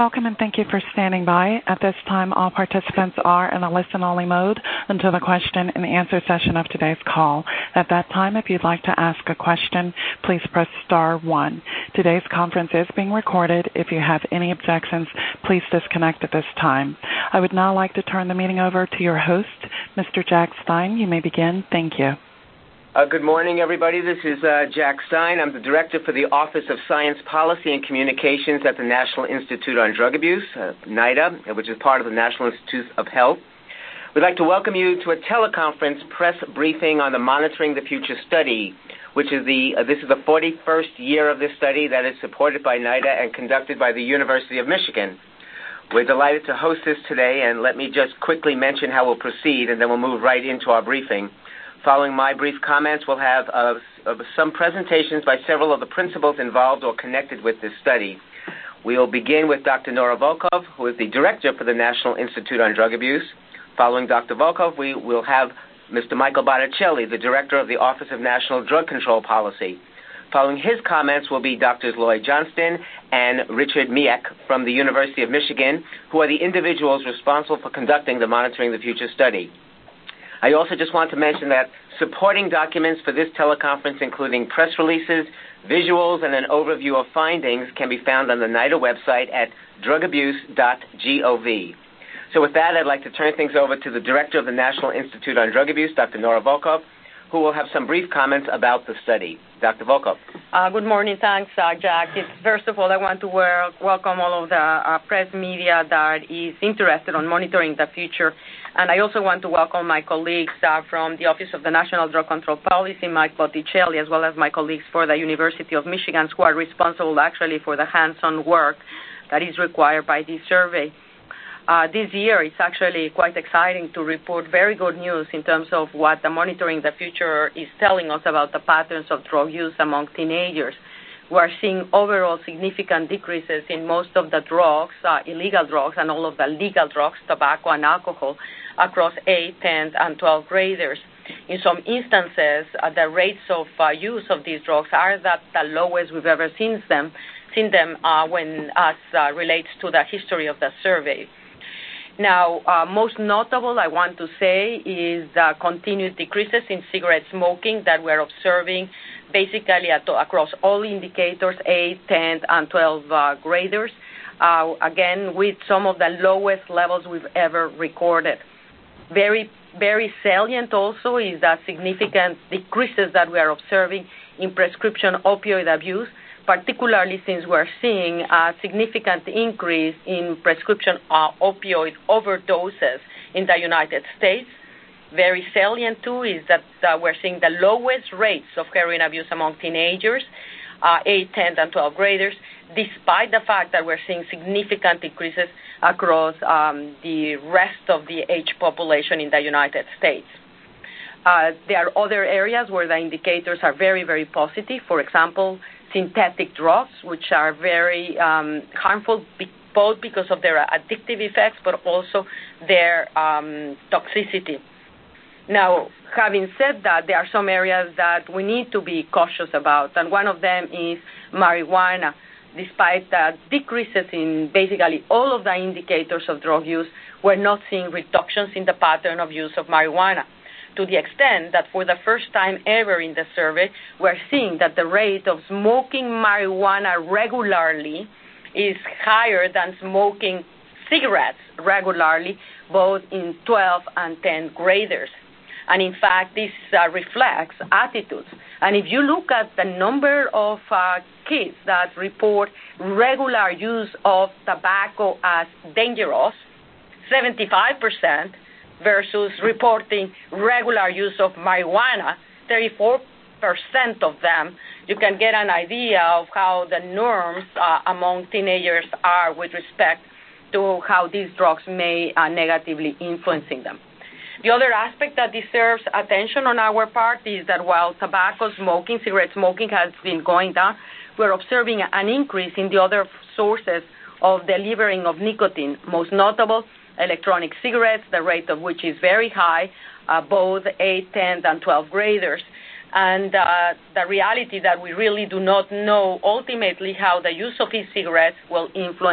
Welcome and thank you for standing by. At this time, all participants are in a listen-only mode until the question and answer session of today's call. At that time, if you'd like to ask a question, please press star 1. Today's conference is being recorded. If you have any objections, please disconnect at this time. I would now like to turn the meeting over to your host, Mr. Jack Stein. You may begin. Thank you. Good morning, everybody. This is Jack Stein. I'm the Director for the Office of Science Policy and Communications at the National Institute on Drug Abuse, NIDA, which is part of the National Institute of Health. We'd like to welcome you to a teleconference press briefing on the Monitoring the Future study, which is this is the 41st year of this study that is supported by NIDA and conducted by the University of Michigan. We're delighted to host this today, and let me just quickly mention how we'll proceed, and then we'll move right into our briefing. Following my brief comments, we'll have some presentations by several of the principals involved or connected with this study. We'll begin with Dr. Nora Volkov, who is the Director for the National Institute on Drug Abuse. Following Dr. Volkov, we will have Mr. Michael Botticelli, the Director of the Office of National Drug Control Policy. Following his comments will be Drs. Lloyd Johnston and Richard Miech from the University of Michigan, who are the individuals responsible for conducting the Monitoring the Future study. I also just want to mention that supporting documents for this teleconference, including press releases, visuals, and an overview of findings, can be found on the NIDA website at drugabuse.gov. So with that, I'd like to turn things over to the Director of the National Institute on Drug Abuse, Dr. Nora Volkov, who will have some brief comments about the study. Dr. Volkov. Good morning. Thanks, Jack. First of all, I want to welcome all of the press media that is interested in monitoring the future. And I also want to welcome my colleagues from the Office of the National Drug Control Policy, Mike Botticelli, as well as my colleagues for the University of Michigan, who are responsible actually for the hands-on work that is required by this survey. This year, it's actually quite exciting to report very good news in terms of what the Monitoring the Future is telling us about the patterns of drug use among teenagers. We are seeing overall significant decreases in most of the drugs, illegal drugs, and all of the legal drugs, tobacco and alcohol, across 8, 10, and 12 graders. In some instances, the rates of use of these drugs are at the lowest we've ever seen them when relates to the history of the survey. Now, most notable, I want to say, is the continued decreases in cigarette smoking that we're observing basically across all indicators, 8, 10, and 12 graders, again, with some of the lowest levels we've ever recorded. Very, very salient also is the significant decreases that we are observing in prescription opioid abuse, particularly since we're seeing a significant increase in prescription opioid overdoses in the United States. Very salient, too, is that we're seeing the lowest rates of heroin abuse among teenagers, 8, 10, and 12 graders, despite the fact that we're seeing significant increases across the rest of the age population in the United States. There are other areas where the indicators are very, very positive. For example, synthetic drugs, which are very harmful both because of their addictive effects but also their toxicity. Now, having said that, there are some areas that we need to be cautious about, and one of them is marijuana. Despite the decreases in basically all of the indicators of drug use, we're not seeing reductions in the pattern of use of marijuana, to the extent that for the first time ever in the survey, we're seeing that the rate of smoking marijuana regularly is higher than smoking cigarettes regularly, both in 12 and 10 graders. And in fact, this reflects attitudes. And if you look at the number of kids that report regular use of tobacco as dangerous, 75%, versus reporting regular use of marijuana, 34% of them, you can get an idea of how the norms among teenagers are with respect to how these drugs may negatively influencing them. The other aspect that deserves attention on our part is that while tobacco smoking, cigarette smoking has been going down, we're observing an increase in the other sources of delivering of nicotine, most notable electronic cigarettes, the rate of which is very high, both 8, 10, and 12 graders. And the reality that we really do not know ultimately how the use of e-cigarettes will influence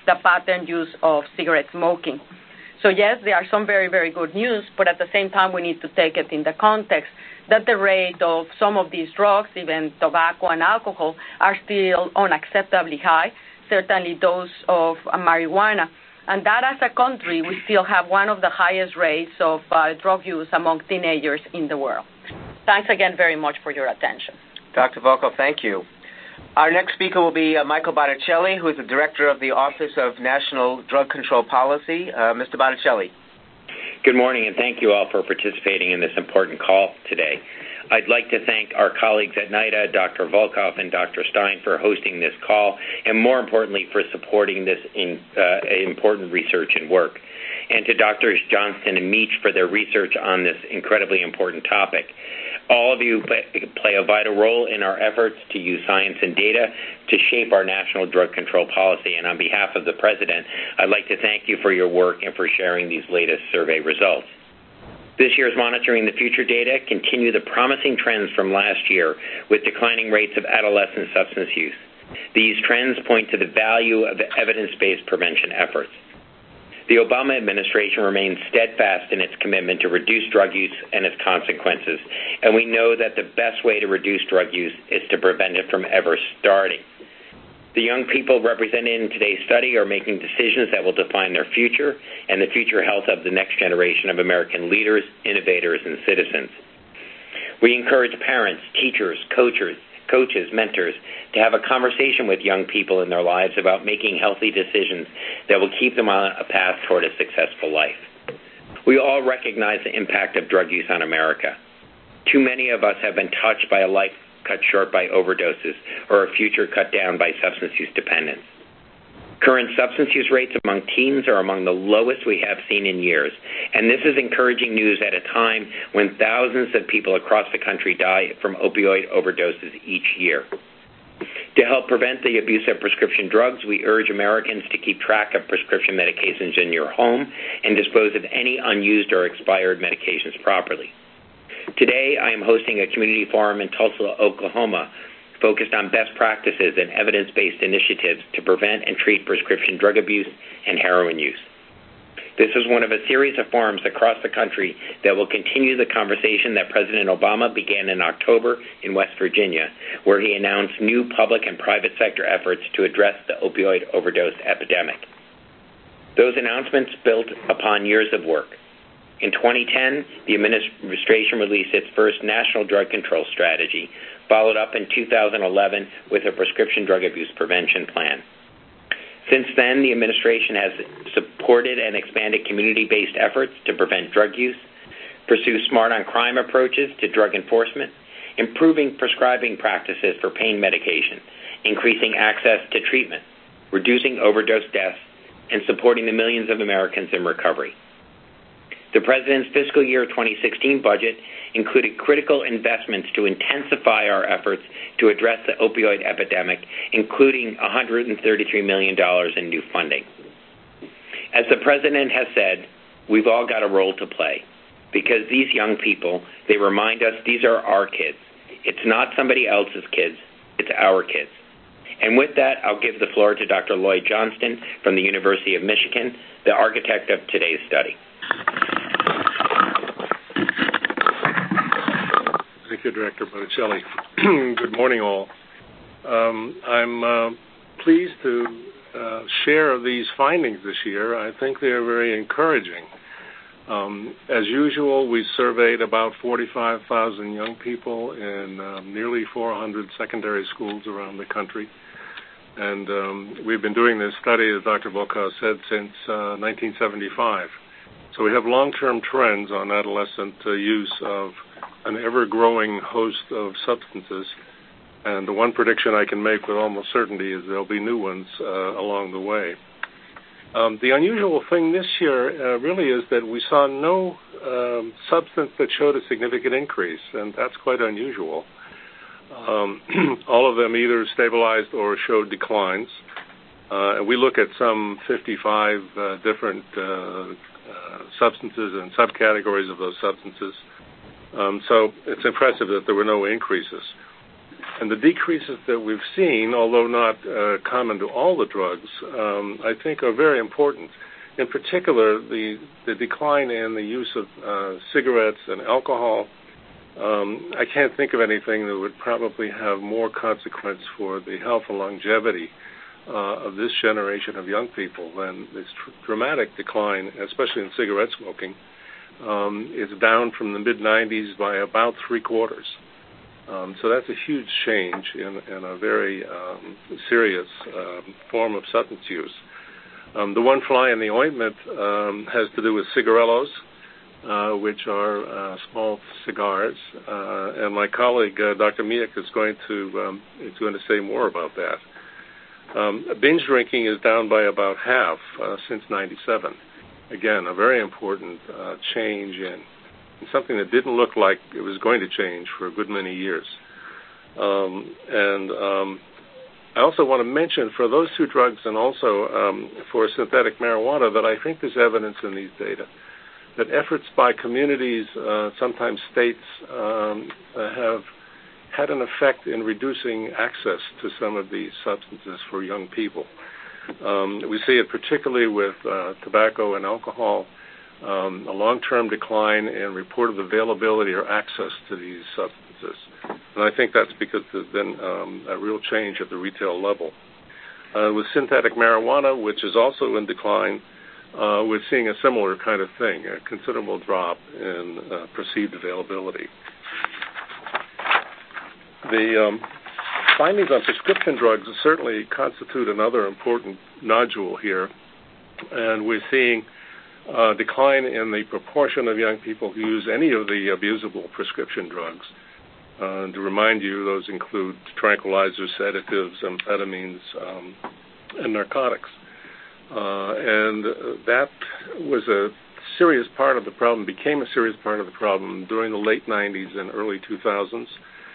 the pattern use of cigarette smoking. So yes, there are some very, very good news, but at the same time we need to take it in the context that the rate of some of these drugs, even tobacco and alcohol, are still unacceptably high, certainly those of marijuana. And that as a country, we still have one of the highest rates of drug use among teenagers in the world. Thanks again very much for your attention. Dr. Volkow, thank you. Our next speaker will be Michael Botticelli, who is the Director of the Office of National Drug Control Policy. Mr. Botticelli. Good morning, and thank you all for participating in this important call today. I'd like to thank our colleagues at NIDA, Dr. Volkow and Dr. Stein, for hosting this call, and more importantly, for supporting this important research and work. And to Drs. Johnston and Meach for their research on this incredibly important topic. All of you play a vital role in our efforts to use science and data to shape our national drug control policy. And on behalf of the President, I'd like to thank you for your work and for sharing these latest survey results. This year's Monitoring the Future data continue the promising trends from last year with declining rates of adolescent substance use. These trends point to the value of evidence-based prevention efforts. The Obama administration remains steadfast in its commitment to reduce drug use and its consequences, and we know that the best way to reduce drug use is to prevent it from ever starting. The young people represented in today's study are making decisions that will define their future and the future health of the next generation of American leaders, innovators, and citizens. We encourage parents, teachers, coaches, mentors, to have a conversation with young people in their lives about making healthy decisions that will keep them on a path toward a successful life. We all recognize the impact of drug use on America. Too many of us have been touched by a life cut short by overdoses or a future cut down by substance use dependence. Current substance use rates among teens are among the lowest we have seen in years, and this is encouraging news at a time when thousands of people across the country die from opioid overdoses each year. To help prevent the abuse of prescription drugs, we urge Americans to keep track of prescription medications in your home and dispose of any unused or expired medications properly. Today, I am hosting a community forum in Tulsa, Oklahoma, focused on best practices and evidence-based initiatives to prevent and treat prescription drug abuse and heroin use. This is one of a series of forums across the country that will continue the conversation that President Obama began in October in West Virginia, where he announced new public and private sector efforts to address the opioid overdose epidemic. Those announcements built upon years of work. In 2010, the administration released its first national drug control strategy, followed up in 2011 with a prescription drug abuse prevention plan. Since then, the administration has supported and expanded community-based efforts to prevent drug use, pursue smart-on-crime approaches to drug enforcement, improving prescribing practices for pain medication, increasing access to treatment, reducing overdose deaths, and supporting the millions of Americans in recovery. The President's fiscal year 2016 budget included critical investments to intensify our efforts to address the opioid epidemic, including $133 million in new funding. As the President has said, we've all got a role to play, because these young people, they remind us these are our kids. It's not somebody else's kids, it's our kids. And with that, I'll give the floor to Dr. Lloyd Johnston from the University of Michigan, the architect of today's study. Thank you, Director Botticelli. Good morning, all. I'm pleased to share these findings this year. I think they're very encouraging. As usual, we surveyed about 45,000 young people in nearly 400 secondary schools around the country. And we've been doing this study, as Dr. Volkow said, since 1975. So we have long-term trends on adolescent use of an ever-growing host of substances. And the one prediction I can make with almost certainty is there'll be new ones along the way. The unusual thing this year really is that we saw no substance that showed a significant increase, and that's quite unusual. All of them either stabilized or showed declines. We look at some 55 different substances and subcategories of those substances. So it's impressive that there were no increases. And the decreases that we've seen, although not common to all the drugs, I think are very important. In particular, the decline in the use of cigarettes and alcohol. I can't think of anything that would probably have more consequence for the health and longevity of this generation of young people than this dramatic decline, especially in cigarette smoking. It's down from the mid-90s by about 3/4. So that's a huge change in a very serious form of substance use. The one fly in the ointment has to do with cigarillos, which are small cigars, and my colleague Dr. Miek is going to say more about that. Binge drinking is down by about half since '97. Again, a very important change in something that didn't look like it was going to change for a good many years. I also want to mention for those two drugs and also for synthetic marijuana that I think there's evidence in these data that efforts by communities, sometimes states, have had an effect in reducing access to some of these substances for young people. We see it particularly with tobacco and alcohol, a long-term decline in reported availability or access to these substances. And I think that's because there's been a real change at the retail level. With synthetic marijuana, which is also in decline, we're seeing a similar kind of thing, a considerable drop in perceived availability. The findings on prescription drugs certainly constitute another important nodule here, and we're seeing a decline in the proportion of young people who use any of the abusable prescription drugs. To remind you, those include tranquilizers, sedatives, amphetamines, and narcotics. And that was a serious part of the problem, became a serious part of the problem during the late 90s and early 2000s.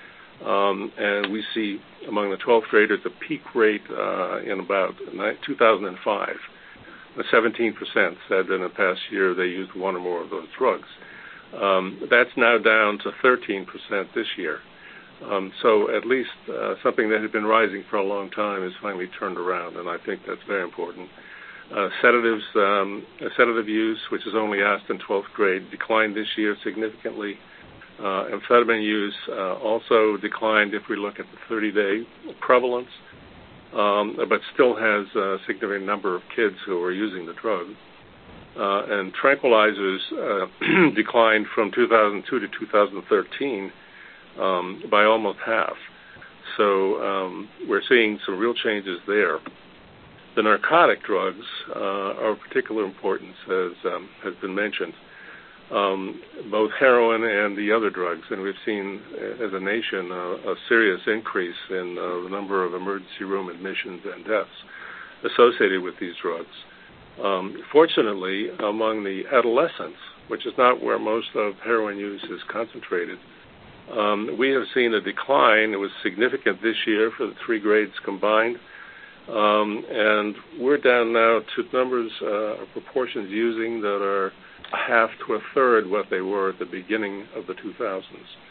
And we see among the 12th graders a peak rate in about 2005. 17% said in the past year they used one or more of those drugs. That's now down to 13% this year. So at least something that had been rising for a long time has finally turned around, and I think that's very important. Sedatives, sedative use, which is only asked in 12th grade, declined this year significantly. Amphetamine use also declined if we look at the 30-day prevalence, but still has a significant number of kids who are using the drug. And tranquilizers declined from 2002 to 2013 by almost half. So we're seeing some real changes there. The narcotic drugs are of particular importance, as has been mentioned, both heroin and the other drugs. And we've seen, as a nation, a serious increase in the number of emergency room admissions and deaths associated with these drugs. Fortunately, among the adolescents, which is not where most of heroin use is concentrated, we have seen a decline. It was significant this year for the 3 grades combined. And we're down now to numbers of proportions using that are a half to a third what they were at the beginning of the 2000s.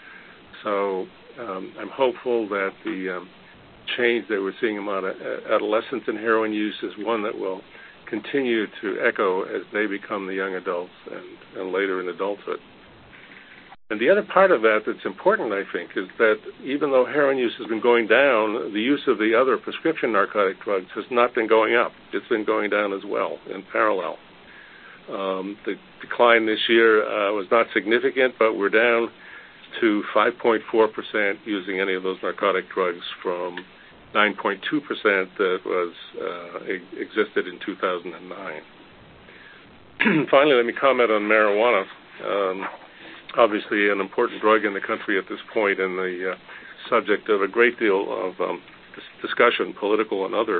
So I'm hopeful that the change that we're seeing among adolescents in heroin use is one that will continue to echo as they become the young adults and later in adulthood. And the other part of that that's important, I think, is that even though heroin use has been going down, the use of the other prescription narcotic drugs has not been going up. It's been going down as well in parallel. The decline this year was not significant, but we're down to 5.4% using any of those narcotic drugs from 9.2% that was existed in 2009. Finally, let me comment on marijuana. Obviously an important drug in the country at this point and the subject of a great deal of discussion, political and other.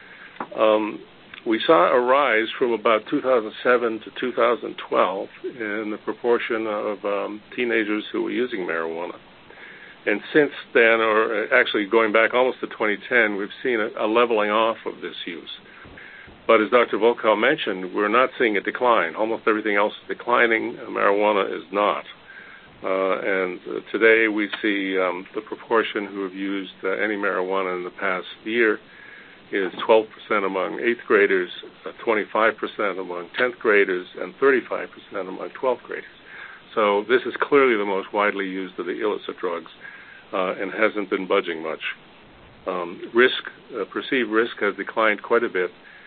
We saw a rise from about 2007 to 2012 in the proportion of teenagers who were using marijuana. And since then, or actually going back almost to 2010, we've seen a leveling off of this use. But as Dr. Volkow mentioned, we're not seeing a decline. Almost everything else is declining. Marijuana is not. And today we see the proportion who have used any marijuana in the past year is 12% among 8th graders, 25% among 10th graders, and 35% among 12th graders. So this is clearly the most widely used of the illicit drugs and hasn't been budging much. Perceived risk has declined quite a bit,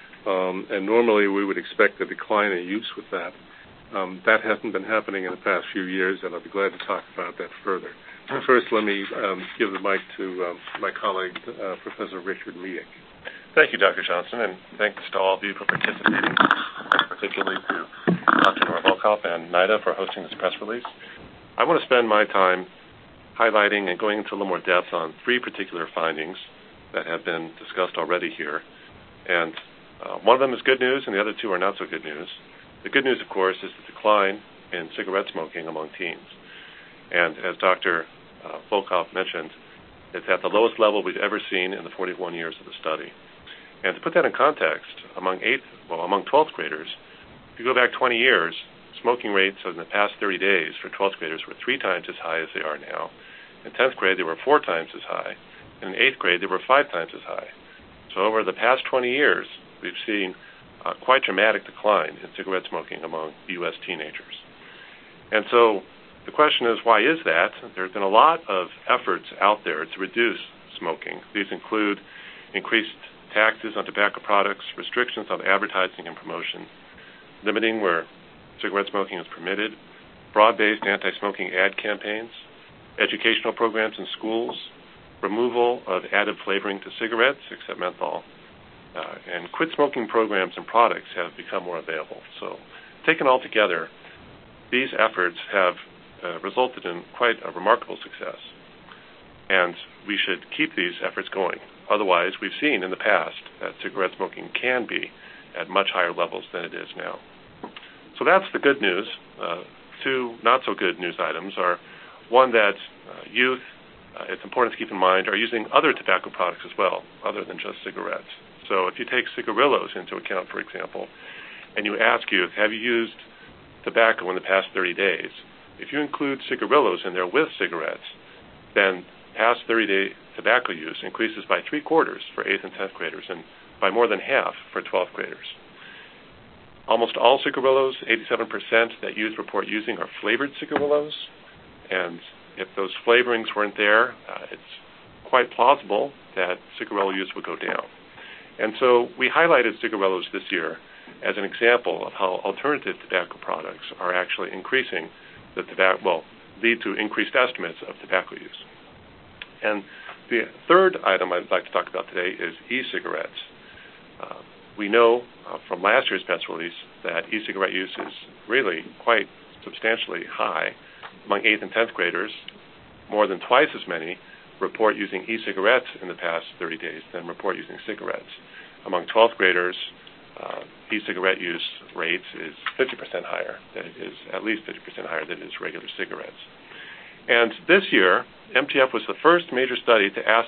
and normally we would expect a decline in use with that. That hasn't been happening in the past few years, and I'll be glad to talk about that further. First, let me give the mic to my colleague, Professor Richard Meeting. Thank you, Dr. Johnson, and thanks to all of you for participating, particularly to Dr. Nora Volkow and NIDA for hosting this press release. I want to spend my time highlighting and going into a little more depth on 3 particular findings that have been discussed already here. And one of them is good news, and the other 2 are not so good news. The good news, of course, is the decline in cigarette smoking among teens. And as Dr. Volkow mentioned, it's at the lowest level we've ever seen in the 41 years of the study. And to put that in context, among 12th graders, if you go back 20 years, smoking rates in the past 30 days for 12th graders were 3 times as high as they are now. In 10th grade, they were 4 times as high. And in 8th grade, they were 5 times as high. So over the past 20 years, we've seen quite dramatic decline in cigarette smoking among U.S. teenagers. And so the question is, why is that? There have been a lot of efforts out there to reduce smoking. These include increased taxes on tobacco products, restrictions on advertising and promotion, limiting where cigarette smoking is permitted, broad-based anti-smoking ad campaigns, educational programs in schools, removal of added flavoring to cigarettes, except menthol, and quit smoking programs and products have become more available. So taken all together, these efforts have resulted in quite a remarkable success. And we should keep these efforts going. Otherwise, we've seen in the past that cigarette smoking can be at much higher levels than it is now. So that's the good news. 2 not-so-good news items are, one, that youth, it's important to keep in mind, are using other tobacco products as well, other than just cigarettes. So if you take cigarillos into account, for example, and you ask youth, have you used tobacco in the past 30 days? If you include cigarillos in there with cigarettes, then past 30-day tobacco use increases by 3/4 for 8th and 10th graders and by more than half for 12th graders. Almost all cigarillos, 87% that youth report using, are flavored cigarillos. And if those flavorings weren't there, it's quite plausible that cigarillo use would go down. And so we highlighted cigarillos this year as an example of how alternative tobacco products are actually increasing lead to increased estimates of tobacco use. And the third item I'd like to talk about today is e-cigarettes. We know from last year's press release that e-cigarette use is really quite substantially high. Among 8th and 10th graders, more than twice as many report using e-cigarettes in the past 30 days than report using cigarettes. Among 12th graders, e-cigarette use rates is 50% higher than it is, at least 50% higher than it is regular cigarettes. And this year, MTF was the first major study to ask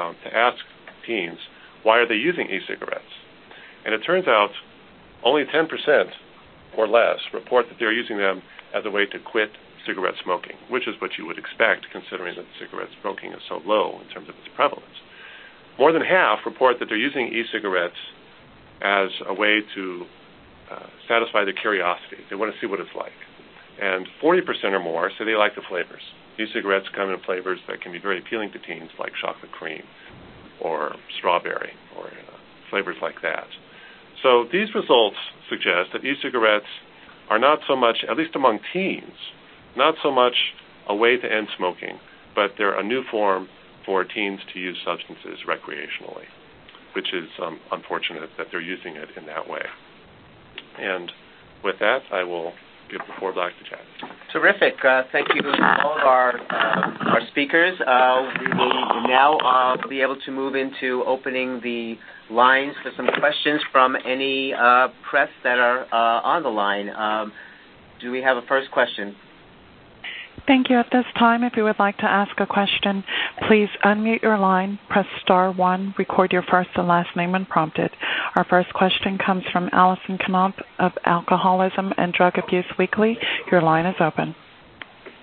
teens, why are they using e-cigarettes? And it turns out only 10% or less report that they're using them as a way to quit cigarette smoking, which is what you would expect considering that cigarette smoking is so low in terms of its prevalence. More than half report that they're using e-cigarettes as a way to satisfy their curiosity. They want to see what it's like. And 40% or more say they like the flavors. E-cigarettes come in flavors that can be very appealing to teens, like chocolate cream or strawberry or flavors like that. So these results suggest that e-cigarettes are not so much, at least among teens, not so much a way to end smoking, but they're a new form for teens to use substances recreationally, which is unfortunate that they're using it in that way. And with that, I will give the floor back to Jack. Terrific. Thank you to all of our speakers. We will now be able to move into opening the lines for some questions from any press that are on the line. Do we have a first question? Thank you. At this time, if you would like to ask a question, please unmute your line, press *1, record your first and last name when prompted. Our first question comes from Allison Knopf of Alcoholism and Drug Abuse Weekly. Your line is open.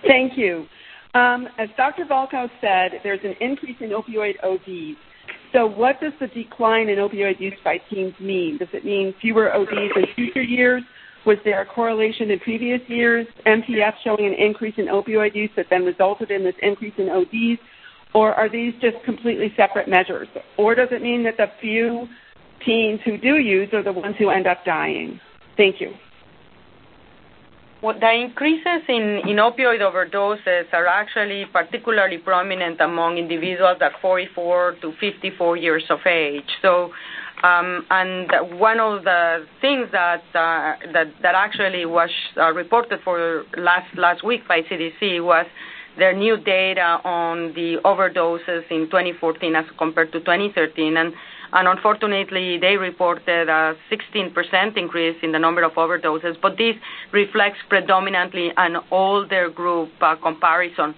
Thank you. As Dr. Volkow said, there's an increase in opioid ODs. So what does the decline in opioid use by teens mean? Does it mean fewer ODs in future years? Was there a correlation in previous years, MTF showing an increase in opioid use that then resulted in this increase in ODs? Or are these just completely separate measures? Or does it mean that the few teens who do use are the ones who end up dying? Thank you. Well, the increases in opioid overdoses are actually particularly prominent among individuals that are 44 to 54 years of age. So, and one of the things that actually was reported for last week by CDC was their new data on the overdoses in 2014 as compared to 2013, and unfortunately, they reported a 16% increase in the number of overdoses, but this reflects predominantly an older group comparison.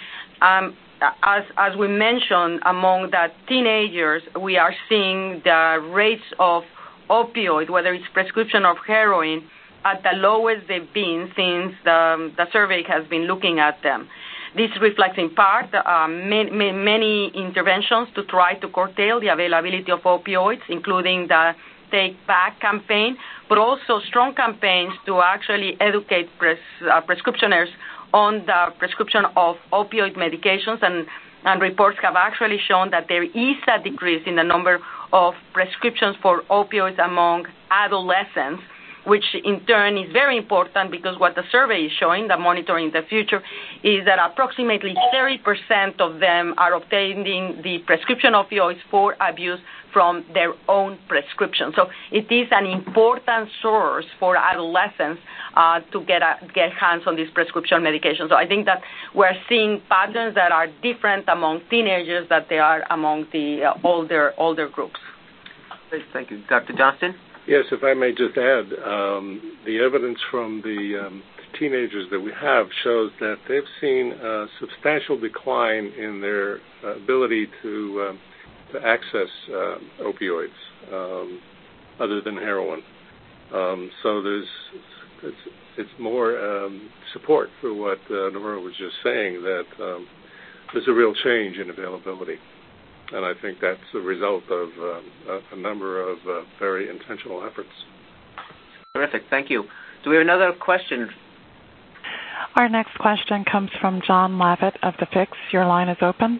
As we mentioned, among the teenagers, we are seeing the rates of opioid, whether it's prescription of heroin, at the lowest they've been since the survey has been looking at them. This reflects in part many interventions to try to curtail the availability of opioids, including the Take Back campaign, but also strong campaigns to actually educate prescriptioners on the prescription of opioid medications, and reports have actually shown that there is a decrease in the number of prescriptions for opioids among adolescents, which in turn is very important because what the survey is showing, the Monitoring the Future, is that approximately 30% of them are obtaining the prescription opioids for abuse from their own prescription. So it is an important source for adolescents to get hands on this prescription medication. So I think that we're seeing patterns that are different among teenagers than they are among the older groups. Great, thank you. Dr. Johnston? Yes, if I may just add, the evidence from the teenagers that we have shows that they've seen a substantial decline in their ability to access opioids other than heroin. So it's more support for what Nora was just saying, that there's a real change in availability. And I think that's a result of a number of very intentional efforts. Terrific. Thank you. Do we have another question? Our next question comes from John Lavitt of The Fix. Your line is open.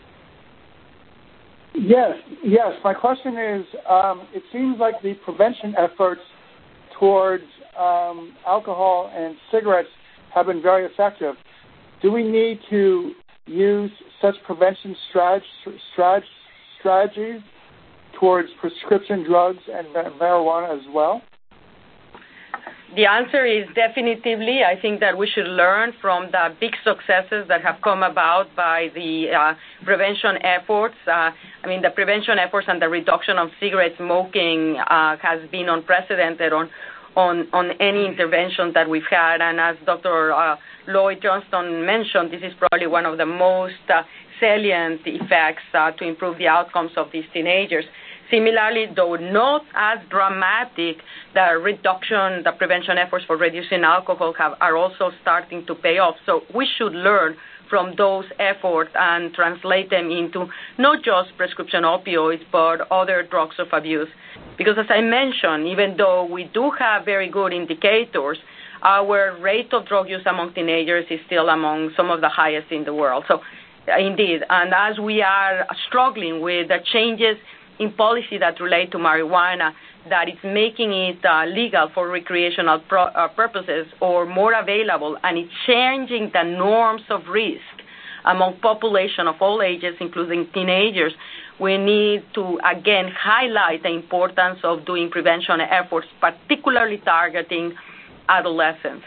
Yes. My question is, it seems like the prevention efforts towards alcohol and cigarettes have been very effective. Do we need to use such prevention strategies towards prescription drugs and marijuana as well? The answer is definitively. I think that we should learn from the big successes that have come about by the prevention efforts. The prevention efforts and the reduction of cigarette smoking has been unprecedented on any intervention that we've had. And as Dr. Lloyd Johnston mentioned, this is probably one of the most salient effects to improve the outcomes of these teenagers. Similarly, though not as dramatic, the prevention efforts for reducing alcohol are also starting to pay off. So we should learn from those efforts and translate them into not just prescription opioids, but other drugs of abuse. Because as I mentioned, even though we do have very good indicators, our rate of drug use among teenagers is still among some of the highest in the world. So indeed, and as we are struggling with the changes in policy that relate to marijuana, that it's making it legal for recreational purposes or more available, and it's changing the norms of risk among population of all ages, including teenagers, we need to, again, highlight the importance of doing prevention efforts, particularly targeting adolescents.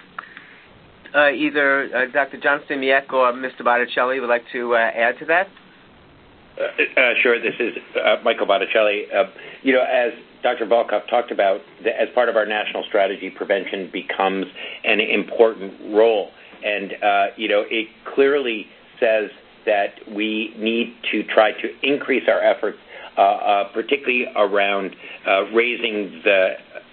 Either Dr. Johnston-Miek or Mr. Botticelli would like to add to that? Sure. This is Michael Botticelli. As Dr. Volkow talked about, as part of our national strategy, prevention becomes an important role. And, it clearly says that we need to try to increase our efforts, particularly around raising the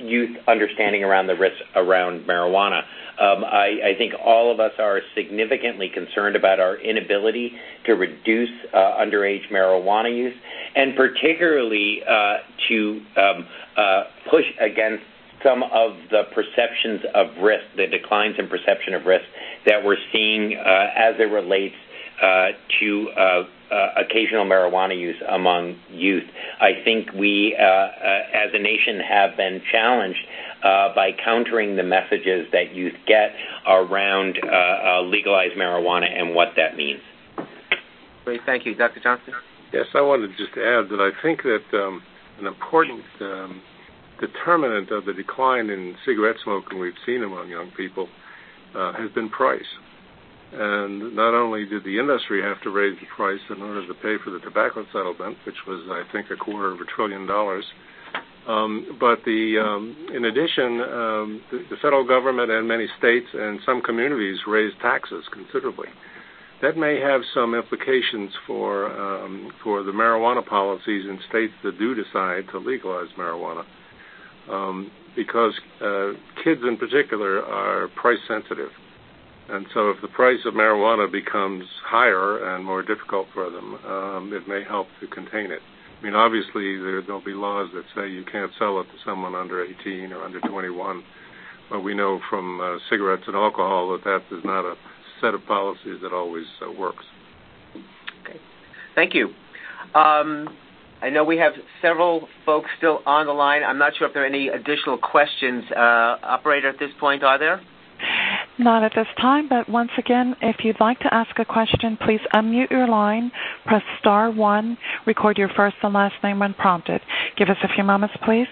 youth understanding around the risks around marijuana. I think all of us are significantly concerned about our inability to reduce underage marijuana use, and particularly to push against some of the perceptions of risk, the declines in perception of risk that we're seeing as it relates to occasional marijuana use among youth. I think we, as a nation, have been challenged by countering the messages that youth get around legalized marijuana and what that means. Great, thank you. Dr. Johnston? Yes, I wanted just to add that I think that an important determinant of the decline in cigarette smoking we've seen among young people has been price. And not only did the industry have to raise the price in order to pay for the tobacco settlement, which was, I think, $250 billion, but in addition, the federal government and many states and some communities raised taxes considerably. That may have some implications for the marijuana policies in states that do decide to legalize marijuana, because kids in particular are price sensitive. And so if the price of marijuana becomes higher and more difficult for them, it may help to contain it. I mean, obviously, there'll be laws that say you can't sell it to someone under 18 or under 21, but we know from cigarettes and alcohol that is not a set of policies that always works. Okay. Thank you. I know we have several folks still on the line. I'm not sure if there are any additional questions. Operator, at this point, are there? Not at this time, but once again, if you'd like to ask a question, please unmute your line, press *1, record your first and last name when prompted. Give us a few moments, please.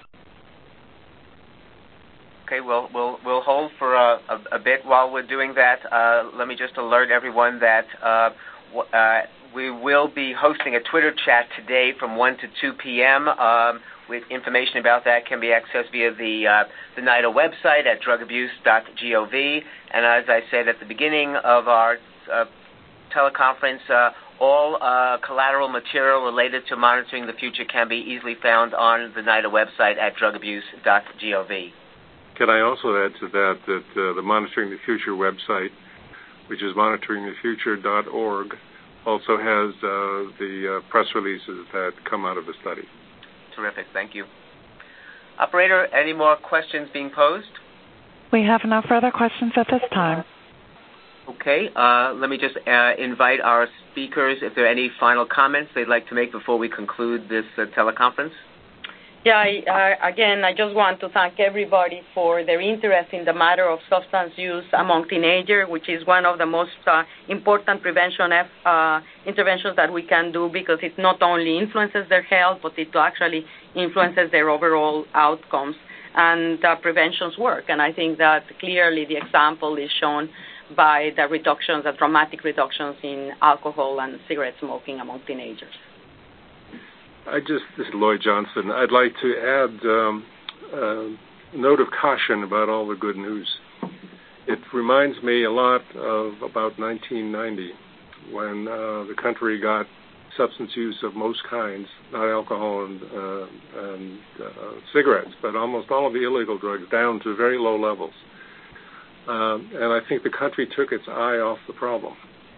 Okay, we'll hold for a bit while we're doing that. Let me just alert everyone that we will be hosting a Twitter chat today from 1 to 2 p.m. With information about that can be accessed via the NIDA website at drugabuse.gov. And as I said at the beginning of our teleconference, all collateral material related to monitoring the future can be easily found on the NIDA website at drugabuse.gov. Can I also add to that the Monitoring the Future website, which is monitoringthefuture.org, also has the press releases that come out of the study. Terrific. Thank you. Operator, any more questions being posed? We have no further questions at this time. Okay. Let me just invite our speakers if there are any final comments they'd like to make before we conclude this teleconference. Yeah, again, I just want to thank everybody for their interest in the matter of substance use among teenagers, which is one of the most important prevention interventions that we can do, because it not only influences their health, but it actually influences their overall outcomes. And preventions work, and I think that clearly the example is shown by the reductions, the dramatic reductions in alcohol and cigarette smoking among teenagers. This is Lloyd Johnston. I'd like to add a note of caution about all the good news. It reminds me a lot of about 1990, when the country got substance use of most kinds, not alcohol and cigarettes, but almost all of the illegal drugs down to very low levels. And I think the country took its eye off the problem.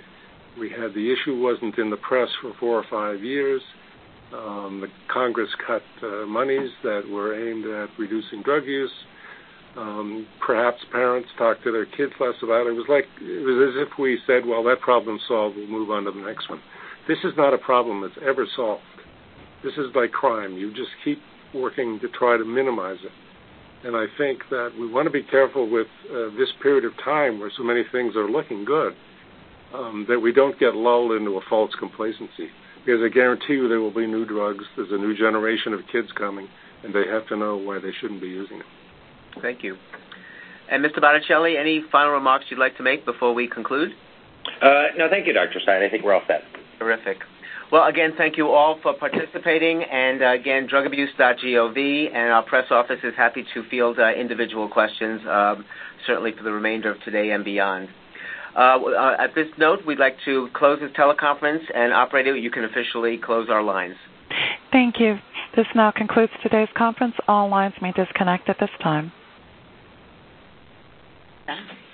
The issue wasn't in the press for 4 or 5 years. The Congress cut monies that were aimed at reducing drug use. Perhaps parents talked to their kids less about it. It was as if we said, well, that problem's solved, we'll move on to the next one. This is not a problem that's ever solved. This is like crime. You just keep working to try to minimize it. And I think that we want to be careful with this period of time where so many things are looking good, that we don't get lulled into a false complacency. Because I guarantee you there will be new drugs. There's a new generation of kids coming, and they have to know why they shouldn't be using them. Thank you. And Mr. Botticelli, any final remarks you'd like to make before we conclude? No, thank you, Dr. Stein. I think we're all set. Terrific. Well, again, thank you all for participating. And again, drugabuse.gov, and our press office is happy to field individual questions, certainly for the remainder of today and beyond. At this note, we'd like to close this teleconference, and operator, you can officially close our lines. Thank you. This now concludes today's conference. All lines may disconnect at this time.